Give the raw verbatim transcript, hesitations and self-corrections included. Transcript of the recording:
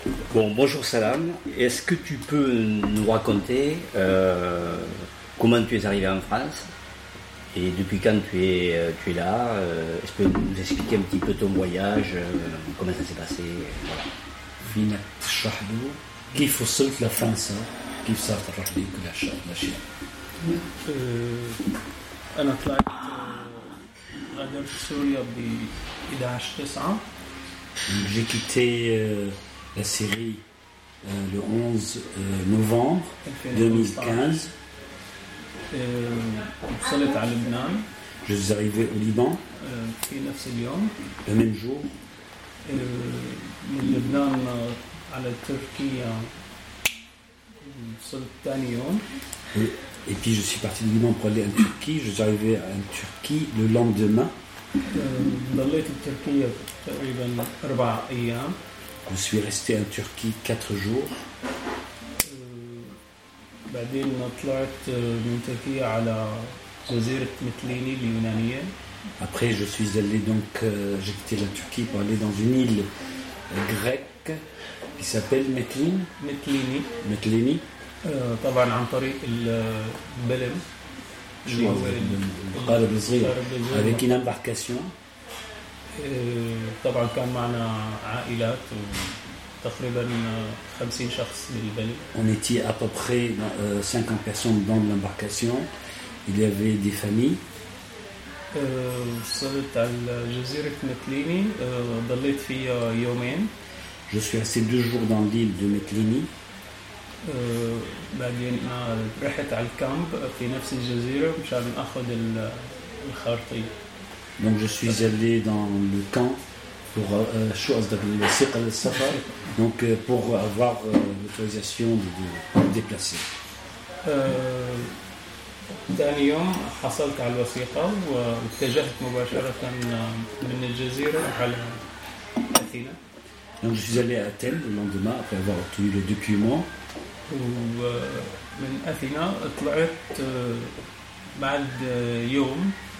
Bon, bonjour Salam. Est-ce que tu peux nous raconter euh, comment tu es arrivé en France et depuis quand tu es, euh, tu es là euh, Est-ce que tu peux nous expliquer un petit peu ton voyage, euh, comment ça s'est passé voilà. فينا تشرح له كيف وصلت لفرنسا، كيف صارت الرحلة كل هالأشياء. أنا طلعت غادرت سوريا ب إحدى عشر تسعة. J'ai quitté euh, la Syrie euh, le onze euh, novembre deux mille quinze. وصلت على لبنان. Je suis arrivé au Liban في نفس اليوم. le même jour. من لبنان على تركيا وصلت ثاني يوم. Et puis je suis parti du Liban pour aller en Turquie. Je suis arrivé en Turquie le lendemain. ضليت بتركيا تقريبا أربع أيام. Je suis resté en Turquie quatre jours. بعدين طلعت من تركيا على جزيرة متليني اليونانية. Après, je suis allé donc, euh, j'ai quitté la Turquie pour aller dans une île euh, grecque qui s'appelle Metlin. متليني. Metlini. آه طبعا عن طريق البلم. القارب الصغير. Avec une embarcation. آه طبعا كان معنا عائلات وتقريبا خمسين شخص بالبلم. On était à peu près euh, cinquante personnes dans l'embarcation. Il y avait des familles. وصلت على جزيرة متليني ضليت فيها يومين. Je suis resté deux jours dans l'île de Metlini. بعدين رحت على الكامب في نفس الجزيرة مشان أخذ الخارطية. Donc je suis allé dans le camp pour euh, donc euh, pour avoir euh, l'autorisation de me déplacer. ثاني يوم حصلت على الوثيقة واتجهت مباشرة من الجزيرة على أثينا. Donc je suis allé à Athènes le lendemain après avoir obtenu le document. ومن أثينا طلعت بعد يوم